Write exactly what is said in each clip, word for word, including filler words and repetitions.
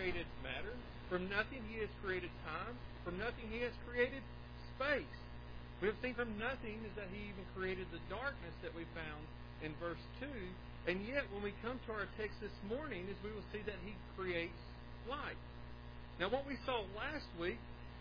created matter. From nothing He has created time. From nothing He has created space. We have seen from nothing is that He even created the darkness that we found in verse two. And yet, when we come to our text this morning, is we will see that He creates light. Now, what we saw last week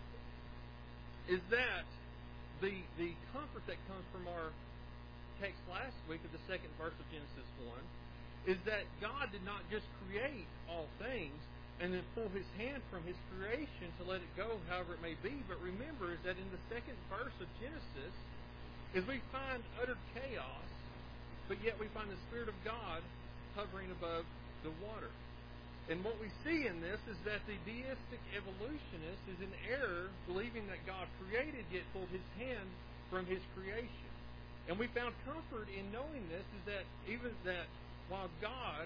is that the the comfort that comes from our text last week of the second verse of Genesis one is that God did not just create all things and then pull His hand from His creation to let it go however it may be. But remember is that in the second verse of Genesis is we find utter chaos, but yet we find the Spirit of God hovering above the water. And what we see in this is that the deistic evolutionist is in error, believing that God created yet pulled His hand from His creation. And we found comfort in knowing this is that even that while God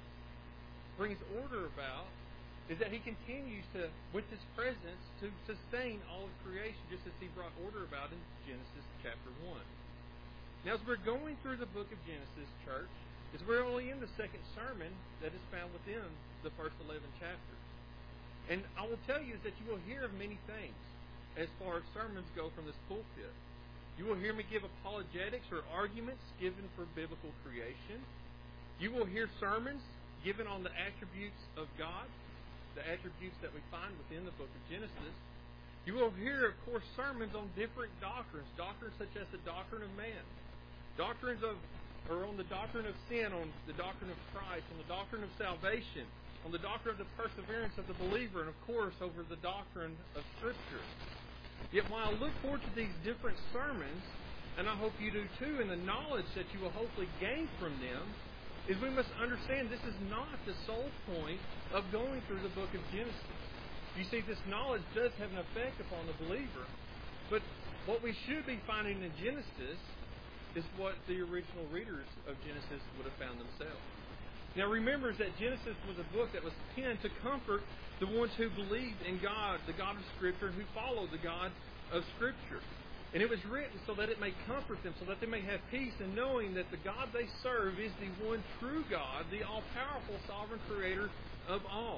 brings order about, is that He continues to, with His presence, to sustain all of creation, just as He brought order about in Genesis chapter one. Now, as we're going through the book of Genesis, church, is we're only in the second sermon that is found within the first eleven chapters. And I will tell you is that you will hear of many things as far as sermons go from this pulpit. You will hear me give apologetics or arguments given for biblical creation. You will hear sermons given on the attributes of God, the attributes that we find within the book of Genesis. You will hear, of course, sermons on different doctrines, doctrines such as the doctrine of man, doctrines of, or on the doctrine of sin, on the doctrine of Christ, on the doctrine of salvation, on the doctrine of the perseverance of the believer, and of course over the doctrine of Scripture. Yet while I look forward to these different sermons, and I hope you do too, and the knowledge that you will hopefully gain from them, is we must understand this is not the sole point of going through the book of Genesis. You see, this knowledge does have an effect upon the believer, but what we should be finding in Genesis is what the original readers of Genesis would have found themselves. Now remember that Genesis was a book that was penned to comfort the ones who believed in God, the God of Scripture, and who followed the God of Scripture. And it was written so that it may comfort them, so that they may have peace in knowing that the God they serve is the one true God, the all-powerful sovereign creator of all.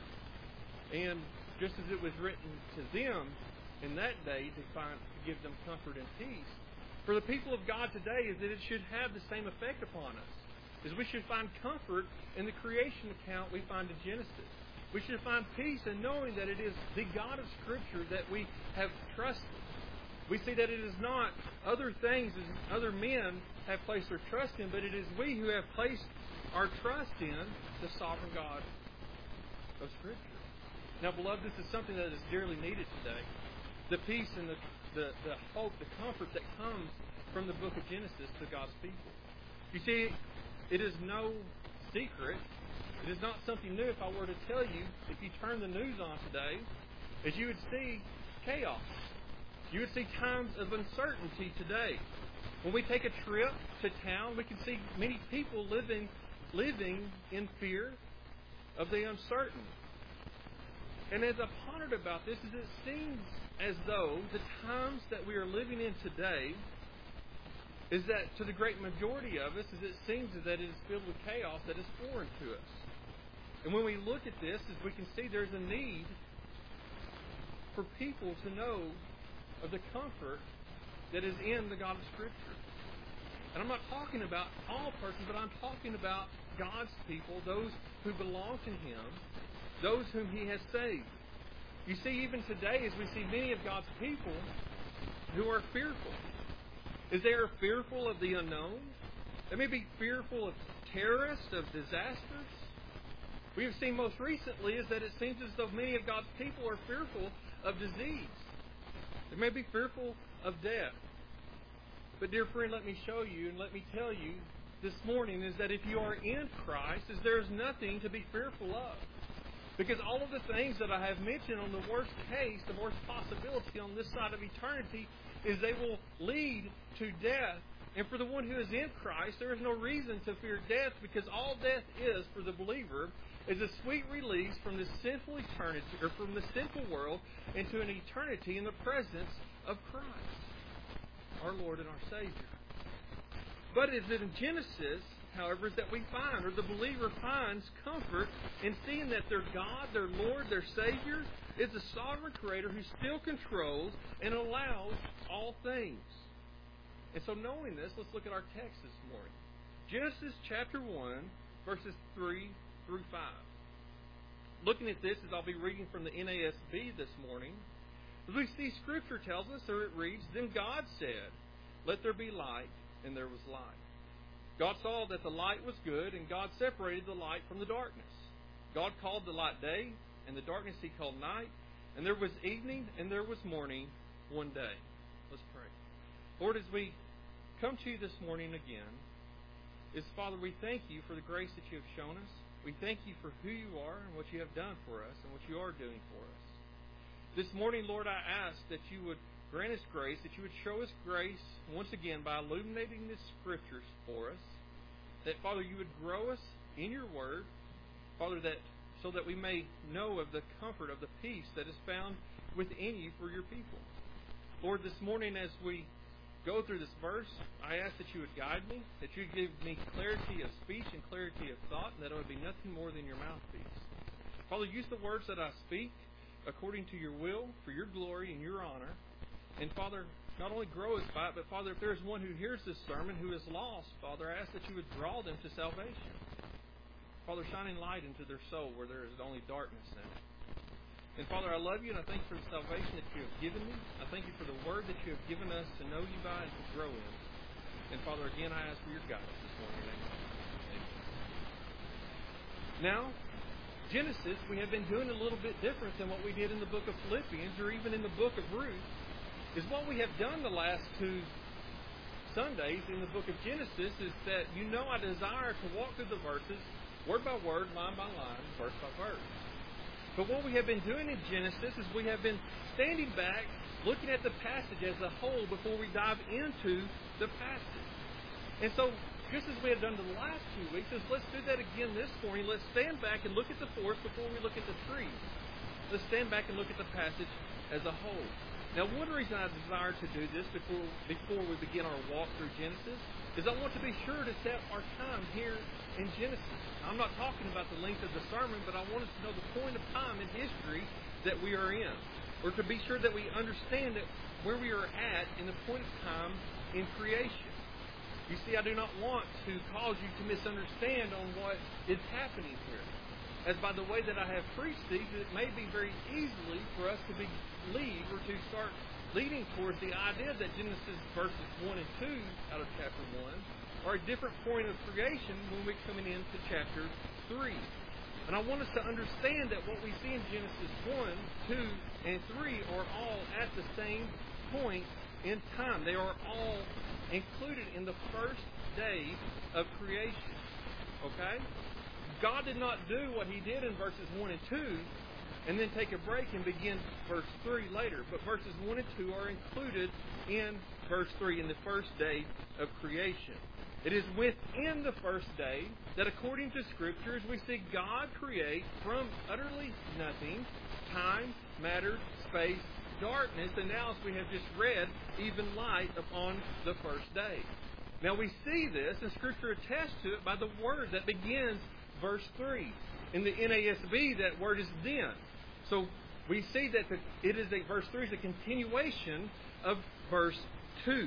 And just as it was written to them in that day to find to give them comfort and peace, for the people of God today is that it should have the same effect upon us. Is we should find comfort in the creation account we find in Genesis. We should find peace in knowing that it is the God of Scripture that we have trusted. We see that it is not other things as other men have placed their trust in, but it is we who have placed our trust in the sovereign God of Scripture. Now, beloved, this is something that is dearly needed today. The peace and the, the, the hope, the comfort that comes from the book of Genesis to God's people. You see, it is no secret. It is not something new if I were to tell you, if you turn the news on today, as you would see chaos. You would see times of uncertainty today. When we take a trip to town, we can see many people living living in fear of the uncertain. And as I pondered about this, is it seems as though the times that we are living in today is that to the great majority of us, is it seems that it is filled with chaos that is foreign to us. And when we look at this, as we can see, there's a need for people to know of the comfort that is in the God of Scripture. And I'm not talking about all persons, but I'm talking about God's people, those who belong to Him, those whom He has saved. You see, even today, as we see many of God's people who are fearful, is they are fearful of the unknown. They may be fearful of terrorists, of disasters. We have seen most recently is that it seems as though many of God's people are fearful of disease. They may be fearful of death. But dear friend, let me show you and let me tell you this morning is that if you are in Christ, is there is nothing to be fearful of. Because all of the things that I have mentioned on the worst case, the worst possibility on this side of eternity, is they will lead to death. And for the one who is in Christ, there is no reason to fear death, because all death is for the believer is a sweet release from this sinful eternity, or from the sinful world, into an eternity in the presence of Christ, our Lord and our Savior. But as in Genesis, however, is that we find, or the believer finds, comfort in seeing that their God, their Lord, their Savior is a sovereign Creator who still controls and allows all things. And so knowing this, let's look at our text this morning. Genesis chapter one, verses three through five. Looking at this, as I'll be reading from the N A S B this morning, as we see Scripture tells us, or it reads, "Then God said, 'Let there be light,' and there was light. God saw that the light was good, and God separated the light from the darkness. God called the light day, and the darkness He called night. And there was evening, and there was morning, one day." Let's pray. Lord, as we come to you this morning again, is Father, we thank you for the grace that you have shown us. We thank you for who you are and what you have done for us and what you are doing for us. This morning, Lord, I ask that you would grant us grace, that you would show us grace once again by illuminating the Scriptures for us. That, Father, you would grow us in your Word, Father, that so that we may know of the comfort of the peace that is found within you for your people. Lord, this morning as we go through this verse, I ask that you would guide me, that you would give me clarity of speech and clarity of thought, and that it would be nothing more than your mouthpiece. Father, use the words that I speak according to your will, for your glory and your honor. And Father, not only grow us by it, but Father, if there is one who hears this sermon who is lost, Father, I ask that you would draw them to salvation. Father, shining light into their soul where there is only darkness in it. And Father, I love you, and I thank you for the salvation that you have given me. I thank you for the word that you have given us to know you by and to grow in. And Father, again, I ask for your guidance this morning. Amen. Now, Genesis, we have been doing a little bit different than what we did in the book of Philippians or even in the book of Ruth, is what we have done the last two Sundays in the book of Genesis is that you know I desire to walk through the verses word by word, line by line, verse by verse. But what we have been doing in Genesis is we have been standing back, looking at the passage as a whole before we dive into the passage. And so, just as we have done the last two weeks, is let's do that again this morning. Let's stand back and look at the forest before we look at the trees. Let's stand back and look at the passage as a whole. Now, one reason I desire to do this before before we begin our walk through Genesis is I want to be sure to set our time here in Genesis. I'm not talking about the length of the sermon, but I want us to know the point of time in history that we are in, or to be sure that we understand that where we are at in the point of time in creation. You see, I do not want to cause you to misunderstand on what is happening here. As by the way that I have preached these, it may be very easily for us to believe or to start leading towards the idea that Genesis verses one and two out of chapter one are a different point of creation when we're coming into chapter three. And I want us to understand that what we see in Genesis one, two, and three are all at the same point in time. They are all included in the first day of creation. Okay? God did not do what He did in verses one and two and then take a break and begin verse three later. But verses one and two are included in verse three, in the first day of creation. It is within the first day that, according to Scriptures, we see God create from utterly nothing time, matter, space, darkness, and now, as we have just read, even light upon the first day. Now we see this, and Scripture attests to it by the word that begins verse three. In the N A S B, that word is then. So we see that the, it is a verse three is a continuation of verse two.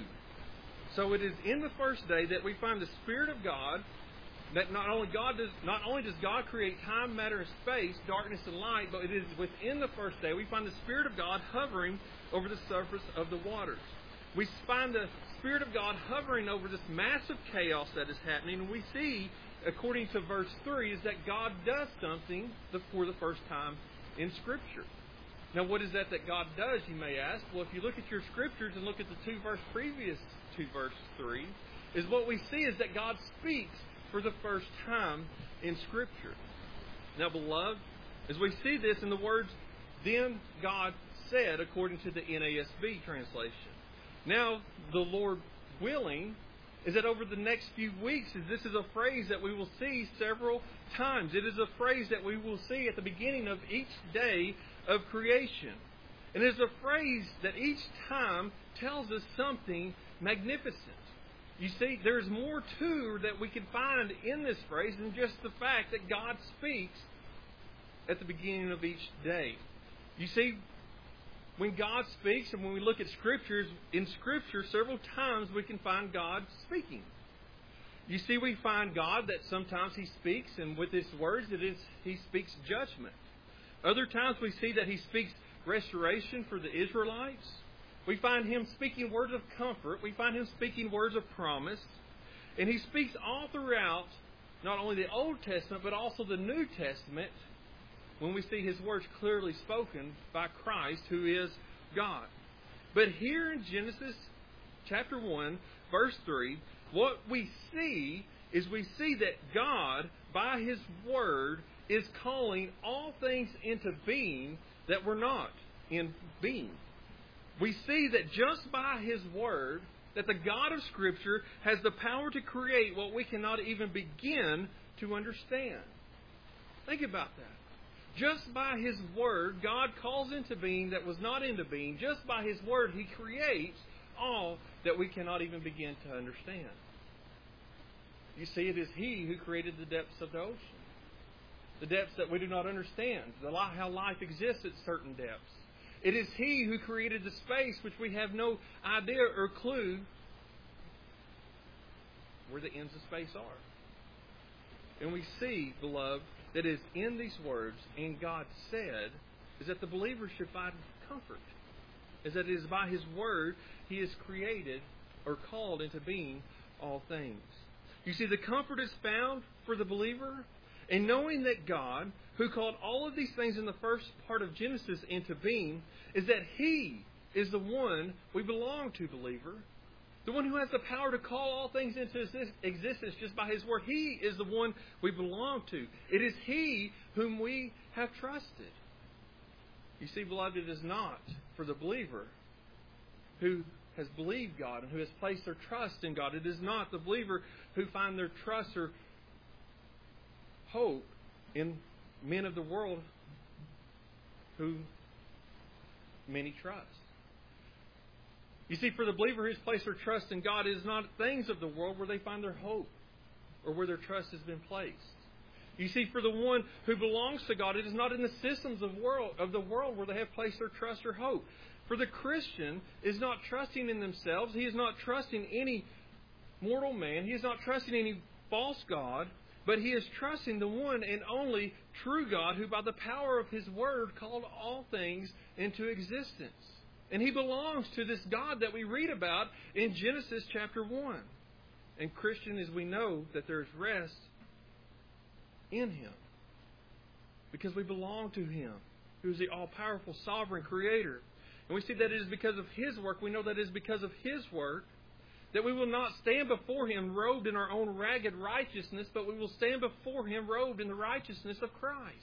So it is in the first day that we find the Spirit of God. That not only God does not only does God create time, matter, and space, darkness and light, but it is within the first day we find the Spirit of God hovering over the surface of the waters. We find the Spirit of God hovering over this massive chaos that is happening, and we see, according to verse three, is that God does something for the first time in Scripture. Now, what is that that God does, you may ask? Well, if you look at your Scriptures and look at the two verse previous to verse three, is what we see is that God speaks for the first time in Scripture. Now, beloved, as we see this in the words, then God said, according to the N A S B translation. Now, the Lord willing, is that over the next few weeks, is this is a phrase that we will see several times. It is a phrase that we will see at the beginning of each day of creation. And it is a phrase that each time tells us something magnificent. You see, there's more to that we can find in this phrase than just the fact that God speaks at the beginning of each day. You see, when God speaks, and when we look at Scriptures, in Scripture, several times we can find God speaking. You see, we find God that sometimes He speaks, and with His words, it is He speaks judgment. Other times we see that He speaks restoration for the Israelites. We find Him speaking words of comfort. We find Him speaking words of promise. And He speaks all throughout, not only the Old Testament, but also the New Testament, when we see His words clearly spoken by Christ, who is God. But here in Genesis chapter one, verse three, what we see is we see that God, by His Word, is calling all things into being that were not in being. We see that just by His Word, that the God of Scripture has the power to create what we cannot even begin to understand. Think about that. Just by His Word, God calls into being that was not into being. Just by His Word, He creates all that we cannot even begin to understand. You see, it is He who created the depths of the ocean. The depths that we do not understand. The, how life exists at certain depths. It is He who created the space which we have no idea or clue where the ends of space are. And we see, beloved, that is in these words, and God said, is that the believer should find comfort. Is that it is by His Word He has created or called into being all things. You see, the comfort is found for the believer in knowing that God, who called all of these things in the first part of Genesis into being, is that He is the one we belong to, believer. The one who has the power to call all things into existence just by His Word. He is the one we belong to. It is He whom we have trusted. You see, beloved, it is not for the believer who has believed God and who has placed their trust in God. It is not the believer who find their trust or hope in men of the world who many trust. You see, for the believer who has placed their trust in God, it is not things of the world where they find their hope or where their trust has been placed. You see, for the one who belongs to God, it is not in the systems of world of the world where they have placed their trust or hope. For the Christian is not trusting in themselves. He is not trusting any mortal man. He is not trusting any false god. But he is trusting the one and only true God who by the power of His Word called all things into existence. And he belongs to this God that we read about in Genesis chapter one. And Christian, as we know, that there is rest in Him. Because we belong to Him, who is the all-powerful, sovereign Creator. And we see that it is because of His work. We know that it is because of His work that we will not stand before Him robed in our own ragged righteousness, but we will stand before Him robed in the righteousness of Christ.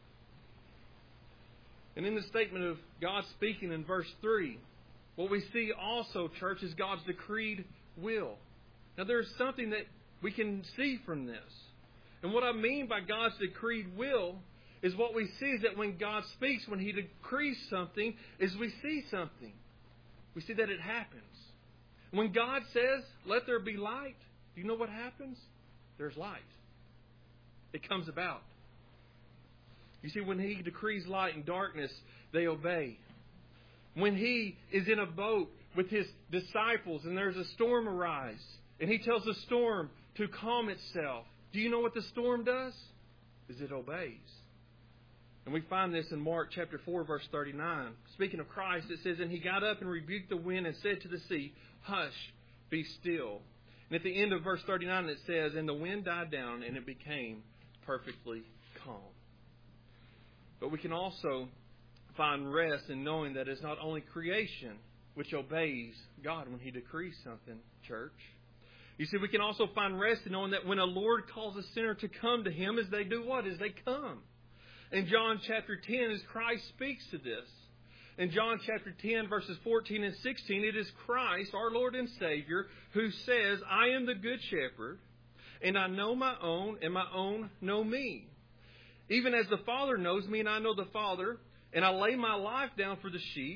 And in the statement of God speaking in verse three, what we see also, church, is God's decreed will. Now there is something that we can see from this. And what I mean by God's decreed will is what we see is that when God speaks, when He decrees something, is we see something. We see that it happens. When God says, let there be light, do you know what happens? There's light. It comes about. You see, when He decrees light and darkness, they obey. When He is in a boat with His disciples and there's a storm arise, and He tells the storm to calm itself, do you know what the storm does? Is it obeys. And we find this in Mark chapter four, verse thirty-nine. Speaking of Christ, it says, and He got up and rebuked the wind and said to the sea, hush, be still. And at the end of verse thirty-nine it says, and the wind died down and it became perfectly calm. But we can also find rest in knowing that it's not only creation which obeys God when He decrees something, church. You see, we can also find rest in knowing that when a Lord calls a sinner to come to Him, as they do what? As they come. In John chapter ten, as Christ speaks to this. In John chapter ten, verses fourteen and sixteen, it is Christ, our Lord and Savior, who says, I am the good shepherd, and I know my own, and my own know me. Even as the Father knows me, and I know the Father, and I lay my life down for the sheep.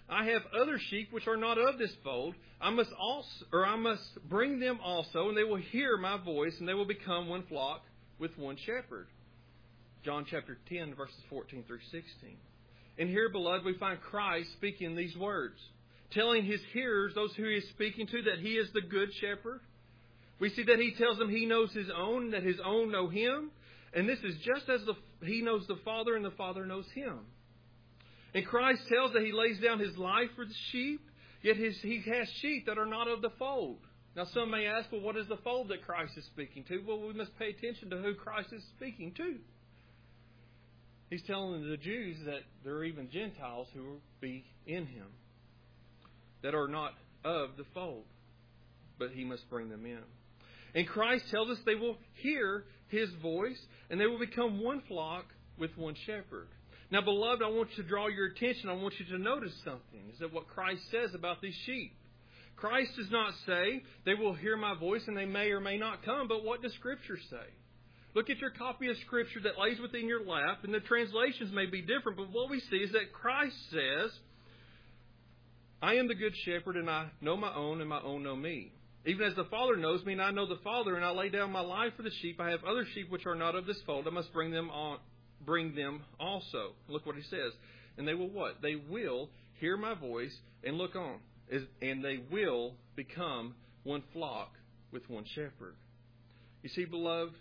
I have other sheep which are not of this fold. I must also, or I must bring them also, and they will hear my voice, and they will become one flock with one shepherd. John chapter ten, verses fourteen through sixteen. And here, beloved, we find Christ speaking these words, telling his hearers, those who he is speaking to, that he is the good shepherd. We see that he tells them he knows his own, that his own know him. And this is just as the, he knows the Father and the Father knows him. And Christ tells that he lays down his life for the sheep, yet his, he has sheep that are not of the fold. Now some may ask, well, what is the fold that Christ is speaking to? Well, we must pay attention to who Christ is speaking to. He's telling the Jews that there are even Gentiles who will be in him, that are not of the fold, but he must bring them in. And Christ tells us they will hear his voice, and they will become one flock with one shepherd. Now, beloved, I want you to draw your attention. I want you to notice something. Is that what Christ says about these sheep? Christ does not say they will hear my voice and they may or may not come, but what does Scripture say? Look at your copy of Scripture that lays within your lap, and the translations may be different, but what we see is that Christ says, I am the good shepherd, and I know my own, and my own know me. Even as the Father knows me, and I know the Father, and I lay down my life for the sheep. I have other sheep which are not of this fold. I must bring them on, bring them also. Look what he says. And they will what? They will hear my voice and look on. And they will become one flock with one shepherd. You see, beloved,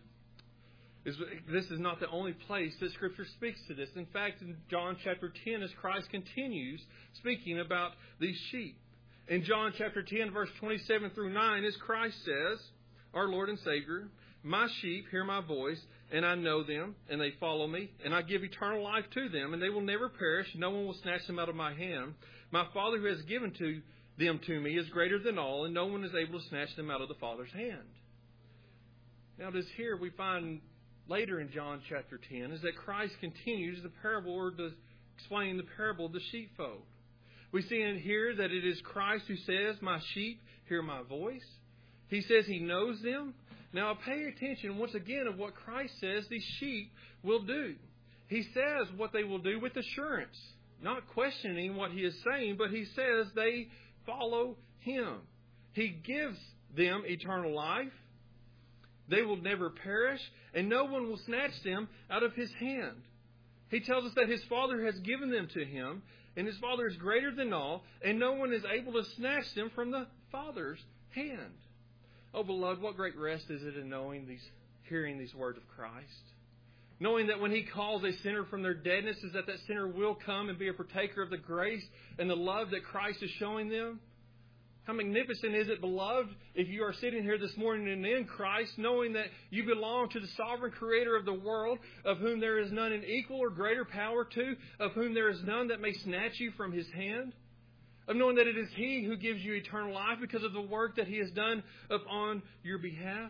this is not the only place that Scripture speaks to this. In fact, in John chapter ten, as Christ continues speaking about these sheep. In John chapter ten, verse twenty-seven through nine, as Christ says, our Lord and Savior, my sheep hear my voice, and I know them, and they follow me, and I give eternal life to them, and they will never perish. No one will snatch them out of my hand. My Father who has given to them to me is greater than all, and no one is able to snatch them out of the Father's hand. Now, this here we find later in John chapter ten is that Christ continues the parable, or to explain the parable of the sheepfold. We see in here that it is Christ who says, my sheep hear my voice. He says he knows them. Now pay attention once again of what Christ says these sheep will do. He says what they will do with assurance, not questioning what he is saying, but he says they follow him. He gives them eternal life. They will never perish, and no one will snatch them out of his hand. He tells us that his Father has given them to him, and his Father is greater than all, and no one is able to snatch them from the Father's hand. Oh, beloved, what great rest is it in knowing these, hearing these words of Christ? Knowing that when he calls a sinner from their deadness, is that that sinner will come and be a partaker of the grace and the love that Christ is showing them. How magnificent is it, beloved, if you are sitting here this morning and in Christ, knowing that you belong to the sovereign Creator of the world, of whom there is none in equal or greater power to, of whom there is none that may snatch you from his hand, of knowing that it is he who gives you eternal life because of the work that he has done upon your behalf.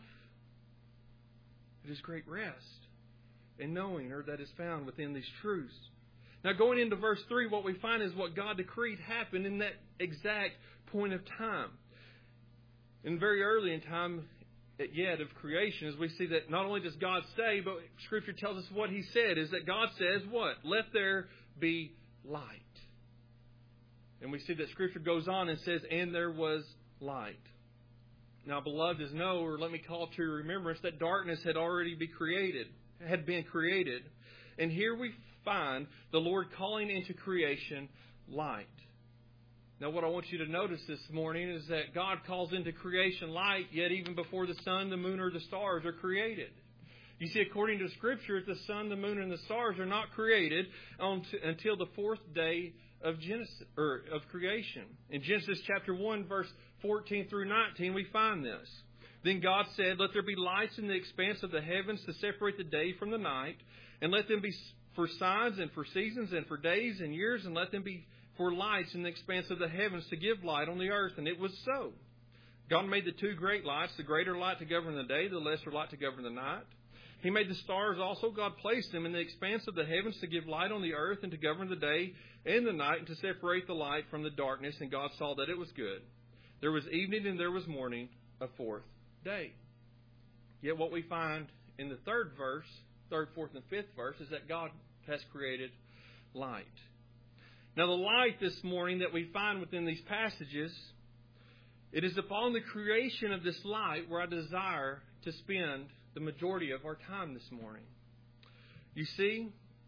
It is great rest in knowing, or that is found within these truths. Now, going into verse three, what we find is what God decreed happened in that exact point of time. And very early in time yet of creation, as we see that not only does God say, but Scripture tells us what he said, is that God says what? Let there be light. And we see that Scripture goes on and says, and there was light. Now, beloved, as know, or let me call to your remembrance, that darkness had already been created, had been created. And here we find the Lord calling into creation light. Now, what I want you to notice this morning is that God calls into creation light, yet even before the sun, the moon, or the stars are created. You see, according to Scripture, the sun, the moon, and the stars are not created until the fourth day of Genesis, or of creation. In Genesis chapter one, verse fourteen through nineteen, we find this. Then God said, let there be lights in the expanse of the heavens to separate the day from the night, and let them be for signs and for seasons and for days and years, and let them be for lights in the expanse of the heavens to give light on the earth. And it was so. God made the two great lights, the greater light to govern the day, the lesser light to govern the night. He made the stars also. God placed them in the expanse of the heavens to give light on the earth and to govern the day and the night and to separate the light from the darkness. And God saw that it was good. There was evening and there was morning, a fourth day. Yet what we find in the third verse, third, fourth, and fifth verse, is that God has created light. Now, the light this morning that we find within these passages, it is upon the creation of this light where I desire to spend the majority of our time this morning. You see,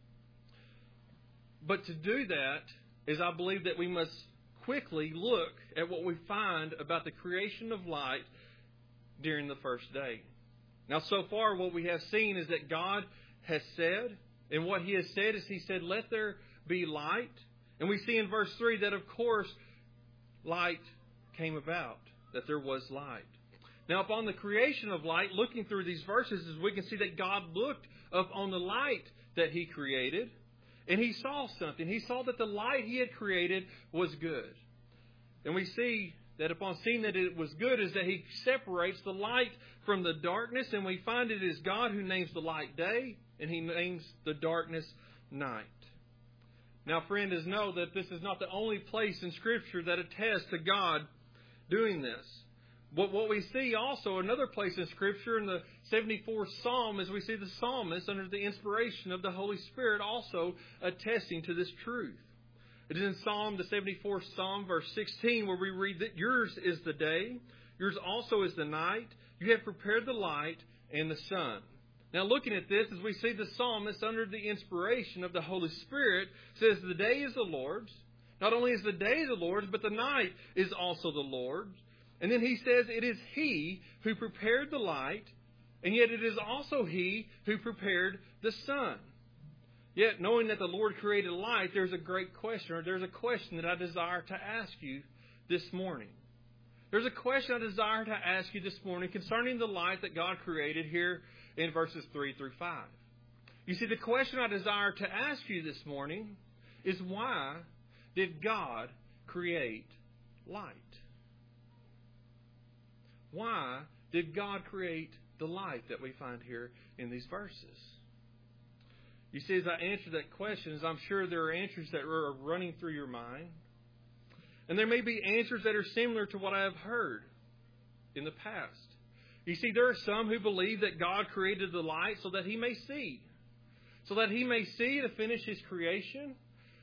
but to do that is I believe that we must quickly look at what we find about the creation of light during the first day. Now, so far what we have seen is that God has said, and what He has said is He said, let there be light. And we see in verse three that, of course, light came about, that there was light. Now, upon the creation of light, looking through these verses, we can see that God looked up on the light that He created, and He saw something. He saw that the light He had created was good. And we see that upon seeing that it was good is that He separates the light from the darkness, and we find it is God who names the light day, and He names the darkness night. Now, friend, is know that this is not the only place in Scripture that attests to God doing this. But what we see also, another place in Scripture, in the seventy-fourth Psalm, is we see the psalmist under the inspiration of the Holy Spirit also attesting to this truth. It is in Psalm, the seventy-fourth Psalm, verse sixteen, where we read that yours is the day, yours also is the night. You have prepared the light and the sun. Now, looking at this, as we see the psalmist under the inspiration of the Holy Spirit, says the day is the Lord's. Not only is the day the Lord's, but the night is also the Lord's. And then he says it is He who prepared the light, and yet it is also He who prepared the sun. Yet, knowing that the Lord created light, there's a great question, or there's a question that I desire to ask you this morning. There's a question I desire to ask you this morning concerning the light that God created here in verses three through five. You see, the question I desire to ask you this morning is, why did God create light? Why did God create the light that we find here in these verses? You see, as I answer that question, I'm sure there are answers that are running through your mind. And there may be answers that are similar to what I have heard in the past. You see, there are some who believe that God created the light so that He may see. So that He may see to finish His creation.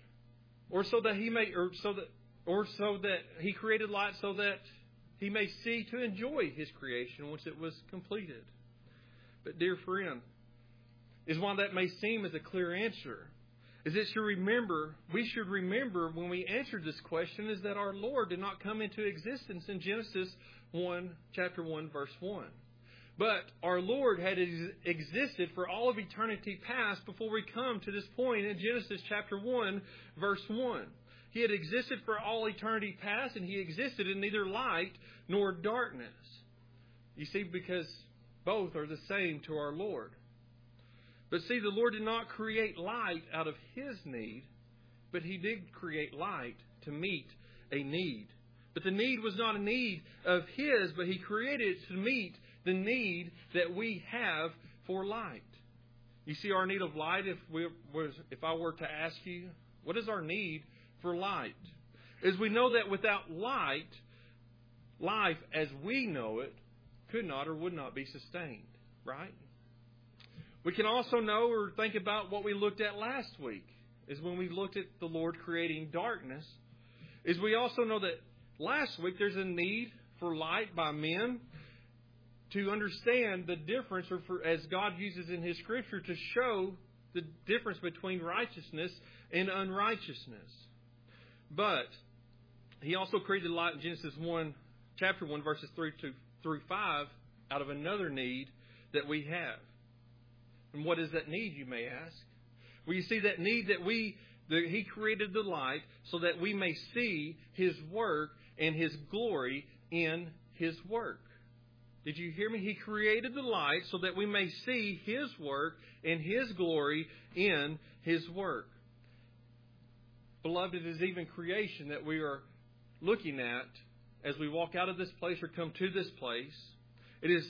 Or so that He may, or so that, or so that He created light so that He may see to enjoy His creation once it was completed. But dear friend, is one that may seem as a clear answer. Is it should remember, we should remember when we answered this question is that our Lord did not come into existence in Genesis one, chapter one, verse one. But our Lord had ex- existed for all of eternity past before we come to this point in Genesis chapter one, verse one. He had existed for all eternity past, and He existed in neither light nor darkness. You see, because both are the same to our Lord. But see, the Lord did not create light out of His need, but He did create light to meet a need. But the need was not a need of His, but He created it to meet the need that we have for light. You see, our need of light, if we was, if I were to ask you, what is our need for light? Is we know that without light, life as we know it could not or would not be sustained, right? We can also know or think about what we looked at last week, is when we looked at the Lord creating darkness, is we also know that last week there's a need for light by men to understand the difference, or for, as God uses in His Scripture, to show the difference between righteousness and unrighteousness. But He also created light in Genesis one, chapter one, verses three through five, out of another need that we have. And what is that need, you may ask? Well, you see, that need that we, that He created the light so that we may see His work and His glory in His work. Did you hear me? He created the light so that we may see His work and His glory in His work. Beloved, it is even creation that we are looking at as we walk out of this place or come to this place. It is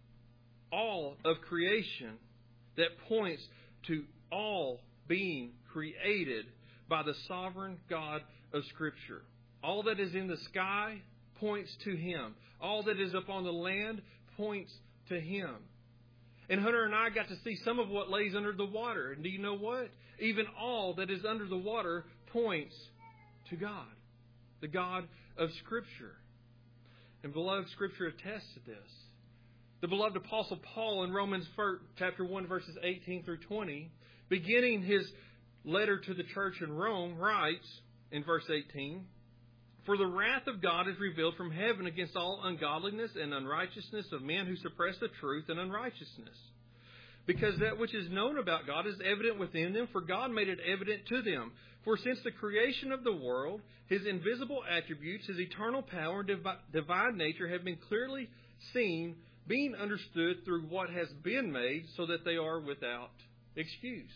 all of creation that points to all being created by the sovereign God of Scripture. All that is in the sky points to Him. All that is upon the land points to Him. And Hunter and I got to see some of what lays under the water. And do you know what? Even all that is under the water points to God, the God of Scripture. And beloved, Scripture attests to this. The beloved Apostle Paul in Romans chapter one, verses eighteen through twenty, beginning his letter to the church in Rome, writes in verse eighteen, "For the wrath of God is revealed from heaven against all ungodliness and unrighteousness of men who suppress the truth and unrighteousness. Because that which is known about God is evident within them, for God made it evident to them. For since the creation of the world, His invisible attributes, His eternal power and divine nature have been clearly seen, being understood through what has been made, so that they are without excuse."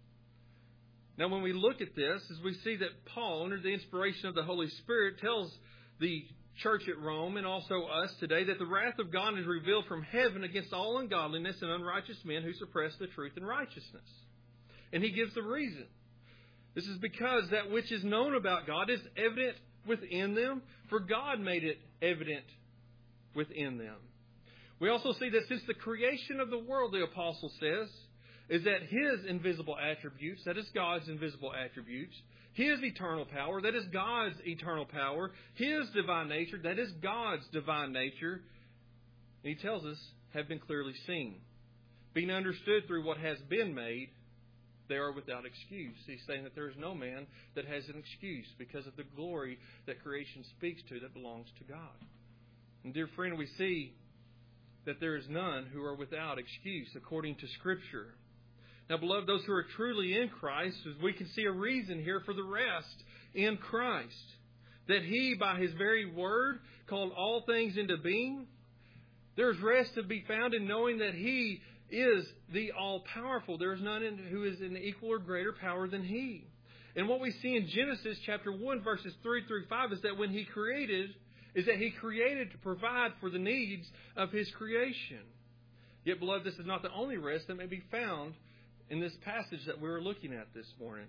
Now, when we look at this, as we see that Paul, under the inspiration of the Holy Spirit, tells the church at Rome and also us today that the wrath of God is revealed from heaven against all ungodliness and unrighteous men who suppress the truth and righteousness. And he gives the reason. This is because that which is known about God is evident within them, for God made it evident within them. We also see that since the creation of the world, the apostle says, is that His invisible attributes, that is God's invisible attributes, His eternal power, that is God's eternal power, His divine nature, that is God's divine nature, and He tells us, have been clearly seen. Being understood through what has been made, they are without excuse. He's saying that there is no man that has an excuse because of the glory that creation speaks to that belongs to God. And dear friend, we see that there is none who are without excuse according to Scripture. Now, beloved, those who are truly in Christ, we can see a reason here for the rest in Christ. That He, by His very word, called all things into being. There's rest to be found in knowing that He is the all-powerful. There is none who is in equal or greater power than He. And what we see in Genesis chapter one, verses three through five, is that when He created, is that He created to provide for the needs of His creation. Yet, beloved, this is not the only rest that may be found in this passage that we were looking at this morning.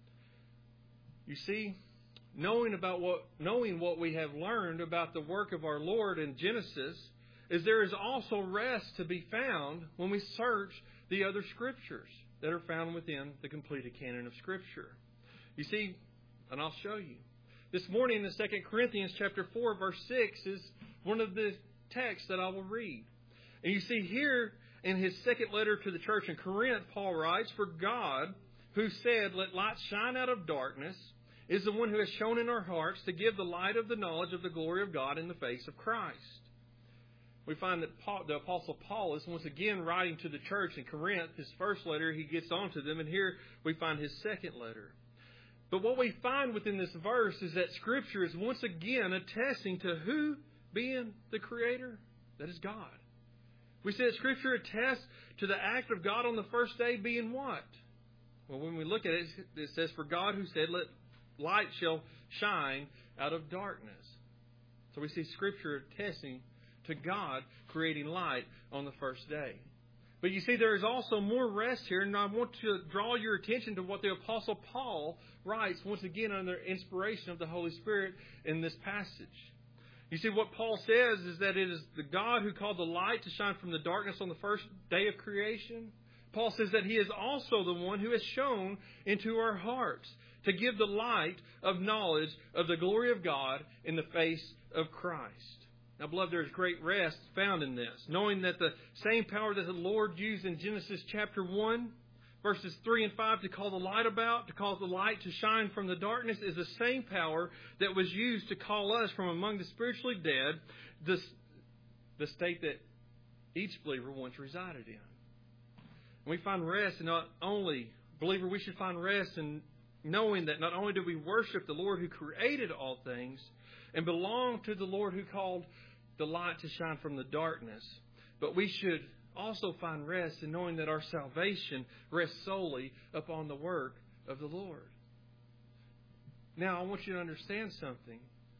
You see, knowing about what knowing what we have learned about the work of our Lord in Genesis, is there is also rest to be found when we search the other Scriptures that are found within the completed canon of Scripture. You see, and I'll show you. This morning in Second Corinthians chapter four, verse six is one of the texts that I will read. And you see here, in his second letter to the church in Corinth, Paul writes, "For God, who said, 'Let light shine out of darkness,' is the one who has shown in our hearts to give the light of the knowledge of the glory of God in the face of Christ." We find that Paul, the Apostle Paul is once again writing to the church in Corinth. His first letter, he gets on to them, and here we find his second letter. But what we find within this verse is that Scripture is once again attesting to who being the Creator? That is God. We see that Scripture attests to the act of God on the first day being what? Well, when we look at it, it says, "For God who said, 'Let light shall shine out of darkness.'" So we see Scripture attesting to God creating light on the first day. But you see, there is also more rest here, and I want to draw your attention to what the Apostle Paul writes once again under inspiration of the Holy Spirit in this passage. You see, what Paul says is that it is the God who called the light to shine from the darkness on the first day of creation. Paul says that He is also the one who has shone into our hearts to give the light of knowledge of the glory of God in the face of Christ. Now, beloved, there is great rest found in this, knowing that the same power that the Lord used in Genesis chapter one, verses three and five, to call the light about, to cause the light to shine from the darkness, is the same power that was used to call us from among the spiritually dead, the, the state that each believer once resided in. And we find rest in not only, believer, we should find rest in knowing that not only do we worship the Lord who created all things and belong to the Lord who called the light to shine from the darkness, but we should also find rest in knowing that our salvation rests solely upon the work of the Lord. Now, I want you to understand something.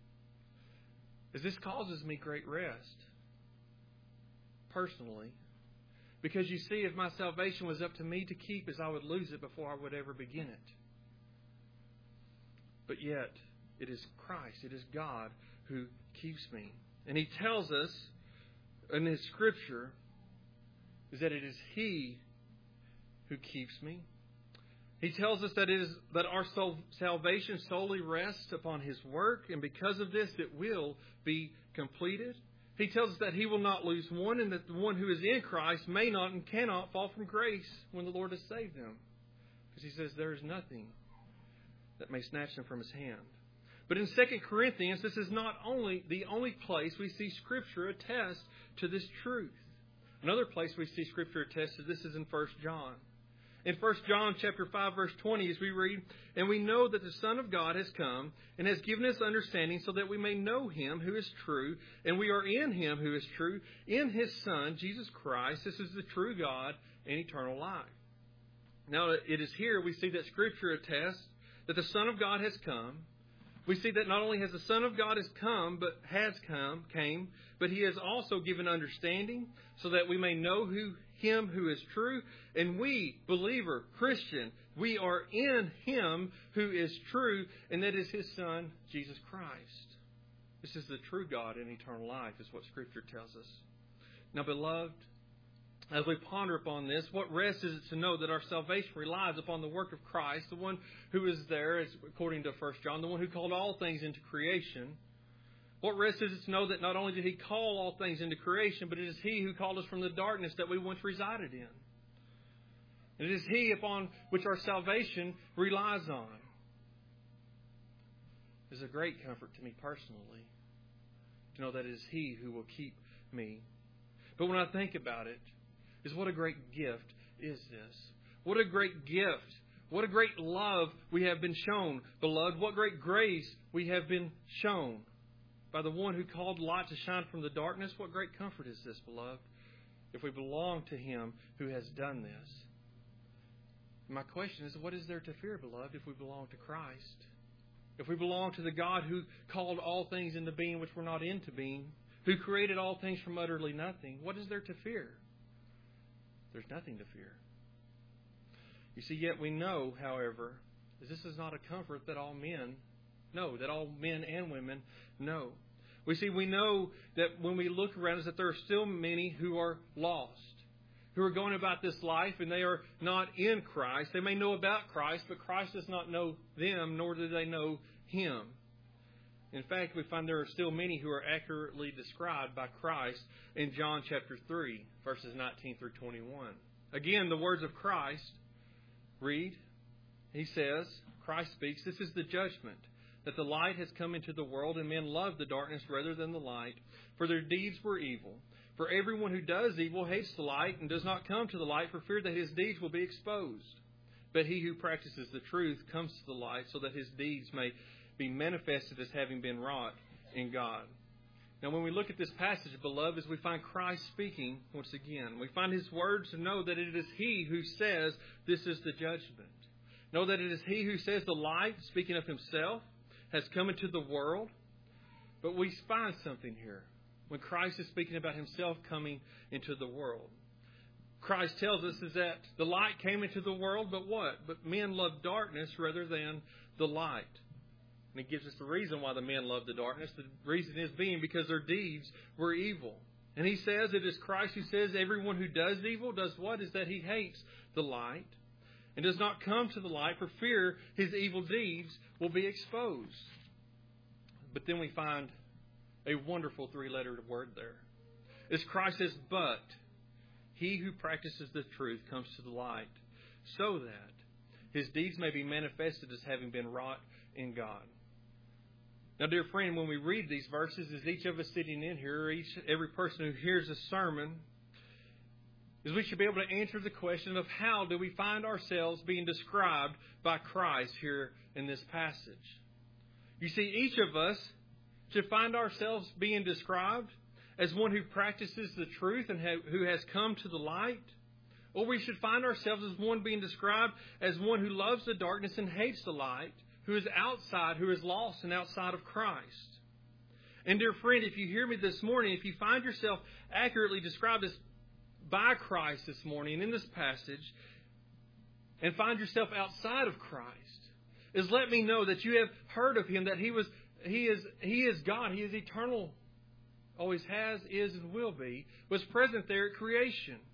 As this causes me great rest, personally, because you see, if my salvation was up to me to keep, as I would lose it before I would ever begin it. But yet, it is Christ, it is God who keeps me. And He tells us in His Scripture is that it is He who keeps me. He tells us that it is that our soul, salvation solely rests upon His work, and because of this, it will be completed. He tells us that He will not lose one, and that the one who is in Christ may not and cannot fall from grace when the Lord has saved them. Because He says there is nothing that may snatch them from His hand. But in Second Corinthians, this is not only the only place we see Scripture attest to this truth. Another place we see Scripture attest to this is in First John. In First John chapter five, verse twenty, as we read, "And we know that the Son of God has come and has given us understanding so that we may know Him who is true, and we are in Him who is true, in His Son, Jesus Christ. This is the true God and eternal life." Now, it is here we see that Scripture attests that the Son of God has come. We see that not only has the Son of God has come, but has come, came, but He has also given understanding so that we may know who Him who is true. And we, believer, Christian, we are in Him who is true, and that is His Son, Jesus Christ. This is the true God in eternal life, is what Scripture tells us. Now, beloved, as we ponder upon this, what rest is it to know that our salvation relies upon the work of Christ, the one who is there, as according to First John, the one who called all things into creation. What rest is it to know that not only did He call all things into creation, but it is He who called us from the darkness that we once resided in. And it is He upon which our salvation relies on. It is a great comfort to me personally to know that it is He who will keep me. But when I think about it, is what a great gift is this. What a great gift. What a great love we have been shown, beloved. What great grace we have been shown by the one who called light to shine from the darkness. What great comfort is this, beloved, if we belong to Him who has done this. My question is, what is there to fear, beloved, if we belong to Christ? If we belong to the God who called all things into being which were not into being, who created all things from utterly nothing, what is there to fear? There's nothing to fear. You see, yet we know, however, that this is not a comfort that all men know, that all men and women know. We see, we know that when we look around us that there are still many who are lost, who are going about this life and they are not in Christ. They may know about Christ, but Christ does not know them, nor do they know Him. In fact, we find there are still many who are accurately described by Christ in John chapter three, verses nineteen through twenty-one. Again, the words of Christ read, He says, Christ speaks, "This is the judgment, that the light has come into the world, and men love the darkness rather than the light, for their deeds were evil. For everyone who does evil hates the light and does not come to the light for fear that his deeds will be exposed. But he who practices the truth comes to the light so that his deeds may be manifested as having been wrought in God." Now, when we look at this passage, beloved, as we find Christ speaking once again, we find His words to know that it is He who says this is the judgment. Know that it is He who says the light, speaking of Himself, has come into the world. But we find something here when Christ is speaking about Himself coming into the world. Christ tells us is that the light came into the world, but what? But men loved darkness rather than the light. And He gives us the reason why the men loved the darkness. The reason is being because their deeds were evil. And He says it is Christ who says everyone who does evil does what? Is that he hates the light and does not come to the light for fear his evil deeds will be exposed. But then we find a wonderful three-lettered word there. As Christ says, "But he who practices the truth comes to the light, so that his deeds may be manifested as having been wrought in God." Now, dear friend, when we read these verses, as each of us sitting in here, or each, every person who hears a sermon, is we should be able to answer the question of how do we find ourselves being described by Christ here in this passage. You see, each of us should find ourselves being described as one who practices the truth and who has come to the light. Or we should find ourselves as one being described as one who loves the darkness and hates the light, who is outside, who is lost and outside of Christ. And dear friend, if you hear me this morning, if you find yourself accurately described as by Christ this morning in this passage, and find yourself outside of Christ, is let me know that you have heard of Him, that He was, He is, He is God, He is eternal, always has, is, and will be, was present there at creation.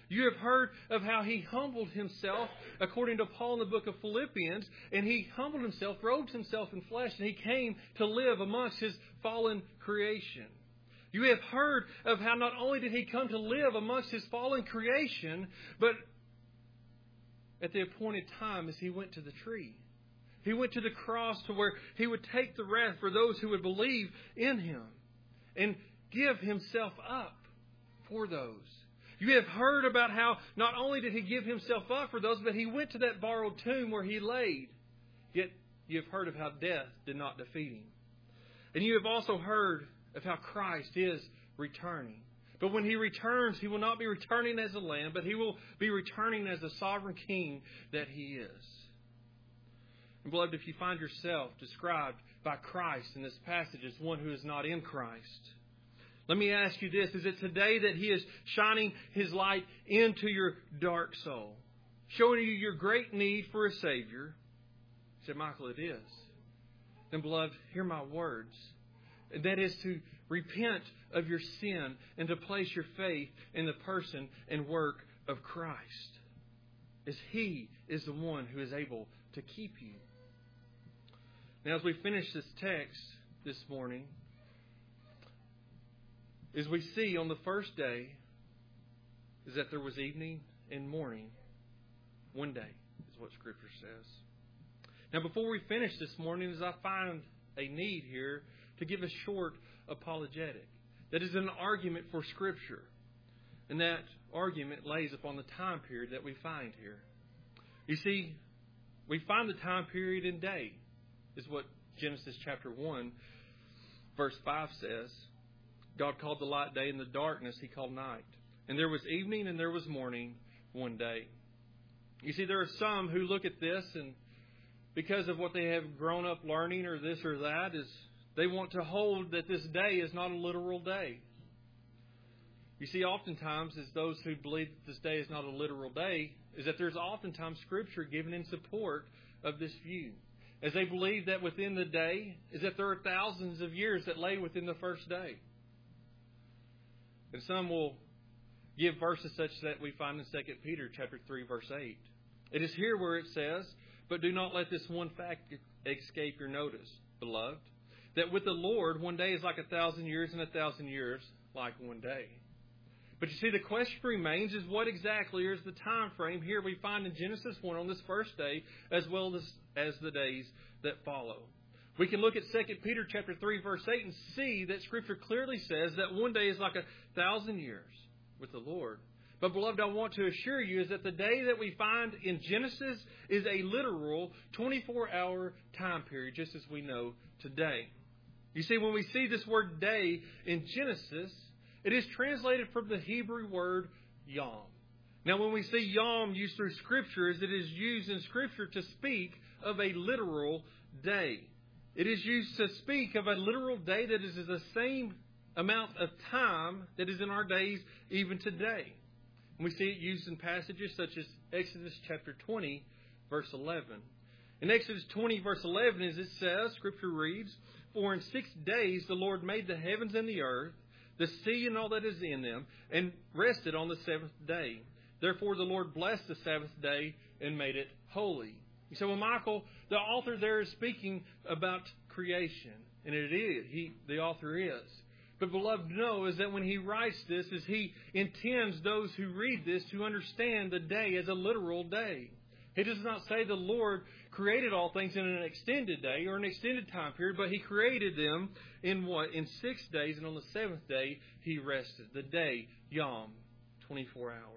You have heard of how He humbled Himself, according to Paul in the book of Philippians, and He humbled Himself, robed Himself in flesh, and He came to live amongst His fallen creation. You have heard of how not only did He come to live amongst His fallen creation, but at the appointed time as He went to the tree. He went to the cross to where He would take the wrath for those who would believe in Him and give Himself up for those. You have heard about how not only did He give Himself up for those, but He went to that borrowed tomb where He laid. Yet you have heard of how death did not defeat Him. And you have also heard of how Christ is returning. But when He returns, He will not be returning as a lamb, but He will be returning as the sovereign King that He is. And beloved, if you find yourself described by Christ in this passage as one who is not in Christ, let me ask you this. Is it today that He is shining His light into your dark soul, showing you your great need for a Savior? You said, Michael, it is. Then, beloved, hear my words. And that is to repent of your sin and to place your faith in the person and work of Christ, as He is the one who is able to keep you. Now, as we finish this text this morning, as we see on the first day, is that there was evening and morning. One day is what Scripture says. Now, before we finish this morning, as I find a need here to give a short apologetic. That is an argument for Scripture. And that argument lays upon the time period that we find here. You see, we find the time period in day, is what Genesis chapter one, verse five says. God called the light day, and the darkness He called night. And there was evening and there was morning one day. You see, there are some who look at this, and because of what they have grown up learning or this or that, is they want to hold that this day is not a literal day. You see, oftentimes, as those who believe that this day is not a literal day, is that there's oftentimes Scripture given in support of this view. As they believe that within the day is that there are thousands of years that lay within the first day. And some will give verses such that we find in Second Peter chapter three, verse eight. It is here where it says, "But do not let this one fact escape your notice, beloved, that with the Lord one day is like a thousand years, and a thousand years like one day." But you see, the question remains is what exactly is the time frame here we find in Genesis one on this first day, as well as, as the days that follow. We can look at Second Peter chapter three, verse eight, and see that Scripture clearly says that one day is like a thousand years with the Lord. But, beloved, I want to assure you is that the day that we find in Genesis is a literal twenty-four hour time period, just as we know today. You see, when we see this word day in Genesis, it is translated from the Hebrew word yom. Now, when we see yom used through Scripture, it is used in Scripture to speak of a literal day. It is used to speak of a literal day that is the same amount of time that is in our days even today. And we see it used in passages such as Exodus chapter twenty, verse eleven. In Exodus twenty, verse eleven, as it says, Scripture reads, "For in six days the Lord made the heavens and the earth, the sea and all that is in them, and rested on the seventh day. Therefore the Lord blessed the Sabbath day and made it holy." You say, well, Michael, the author there is speaking about creation. And it is. He, the author is. But, beloved, know is that when he writes this, is he intends those who read this to understand the day as a literal day. He does not say the Lord created all things in an extended day or an extended time period, but He created them in what? In six days, and on the seventh day He rested. The day, Yom, twenty-four hours.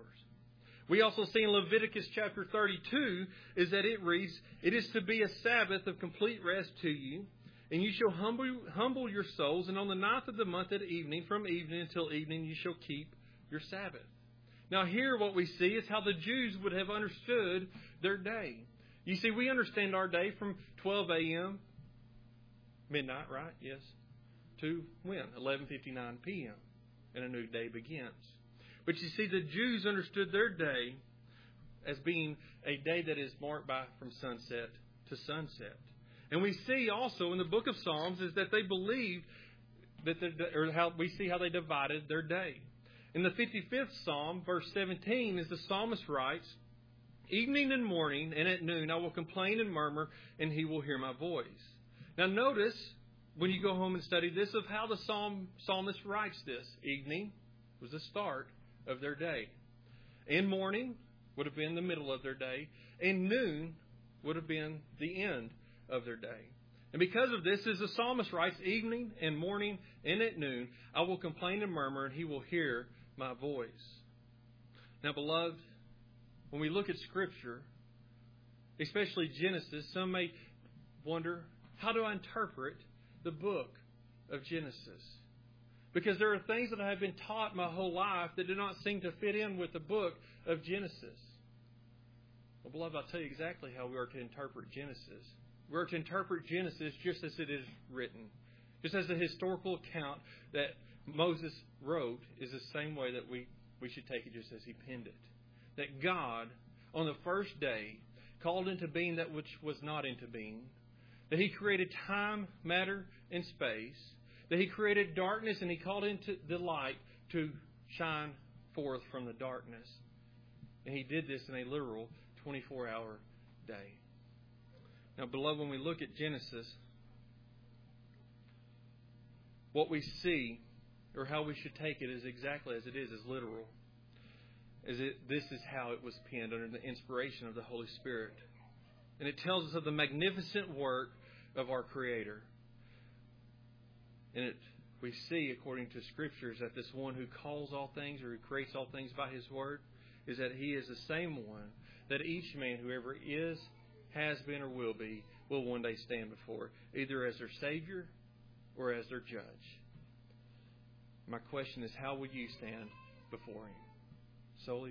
We also see in Leviticus chapter thirty-two is that it reads, "It is to be a Sabbath of complete rest to you, and you shall humble, humble your souls, and on the ninth of the month at evening, from evening until evening, you shall keep your Sabbath." Now here what we see is how the Jews would have understood their day. You see, we understand our day from twelve a.m., midnight, right? Yes. To when? eleven fifty-nine p.m. and a new day begins. But you see, the Jews understood their day as being a day that is marked by from sunset to sunset. And we see also in the book of Psalms is that they believed that, or how we see how they divided their day. In the fifty-fifth Psalm, verse seventeen, as the psalmist writes, "Evening and morning and at noon I will complain and murmur, and he will hear my voice." Now notice, when you go home and study this, of how the psalm, psalmist writes this. Evening was the start of their day. And morning would have been the middle of their day. And noon would have been the end of their day. And because of this, as the psalmist writes, "Evening and morning and at noon I will complain and murmur, and he will hear my voice." Now, beloved, when we look at Scripture, especially Genesis, some may wonder, how do I interpret the book of Genesis? Because there are things that I have been taught my whole life that do not seem to fit in with the book of Genesis. Well, beloved, I'll tell you exactly how we are to interpret Genesis. We are to interpret Genesis just as it is written. Just as the historical account that Moses wrote is the same way that we, we should take it just as he penned it. That God, on the first day, called into being that which was not into being. That He created time, matter, and space. That He created darkness and He called into the light to shine forth from the darkness. And He did this in a literal twenty-four hour day. Now, beloved, when we look at Genesis, what we see, or how we should take it, is exactly as it is, as literal. As it, this is how it was penned under the inspiration of the Holy Spirit. And it tells us of the magnificent work of our Creator. And it, we see, according to Scriptures, that this one who calls all things, or who creates all things by His Word, is that He is the same one that each man, whoever is, has been, or will be, will one day stand before, either as their Savior or as their Judge. My question is, how will you stand before Him? Solely